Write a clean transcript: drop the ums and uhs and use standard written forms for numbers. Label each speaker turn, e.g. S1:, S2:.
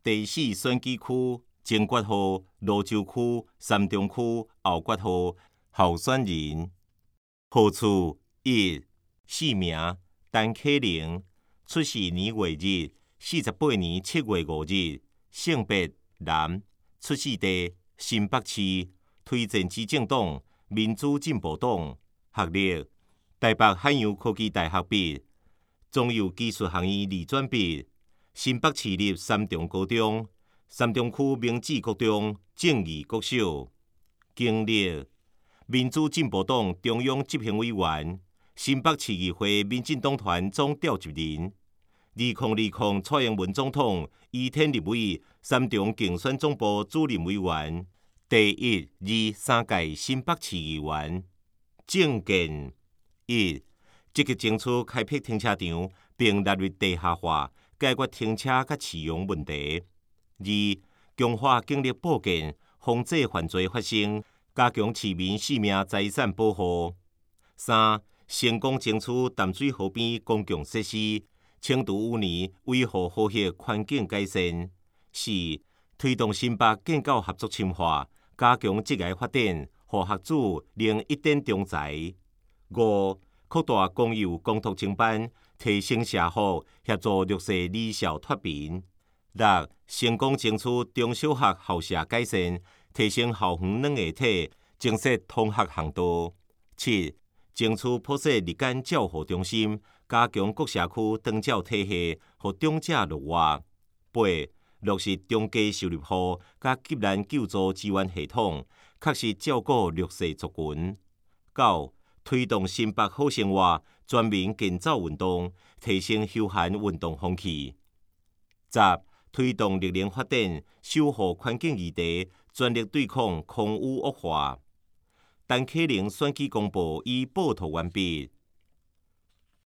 S1: 第4选举区前决号蘆洲区、三中区后决号候选人：号次1、姓名陈启玲，出世年月日48年7月5日，性别男，出世地新北市，推荐之政党民主进步党，学历台北海洋科技大学毕业，中油技术学院二专毕业，新北市立三重高中、三重区明志国中、正义国小。经历民主进步党中央执行委员、新北市议会民进党团总召集人。2020蔡英文总统依天立为三重竞选总部主任委员，第1、2、3届新北市议员。政见1、积极争取开辟停车场，并纳入地下化，解决停车甲市容问题。2、强化警力保健，防止犯罪发生，加强市民性命财产保护。3、成功争取淡水河边公共设施，清除污泥，维护河溪环境改善。4、推动新北建教合作深化，加强职业发展，互学子能一展中才。5、扩大公有公托承办，提升社福，协助弱势离校脱贫。6、成功争取中小学校舍改善，提升校园软硬体，增设通学航道。7、争取普设日间照护中心，加强各社区长照体系，互长者落活。8、落实中低收入户甲急难救助支援系统，确实照顾弱势族群。9、推动新北好生活全民健走运动，提升休闲运动风气。10、推动绿能发展，守护环境议题，全力对抗空污恶化。陈启玲选举公报已报道完毕。